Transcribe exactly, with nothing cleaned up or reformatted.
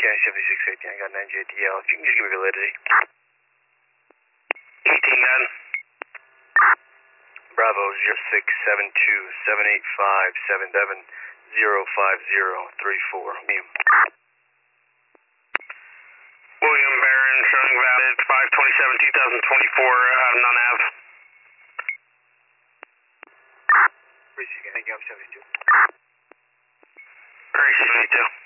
County seventy-six fifty, I got nine J D L. If you can just give me validity. eighteen nine. Bravo zero six seven two seven eight five seven seven zero five zero three four. William. William Barron, showing valid five twenty-seven two thousand twenty-four out of non-av. Thank you, I'm seventy-two. Appreciate you.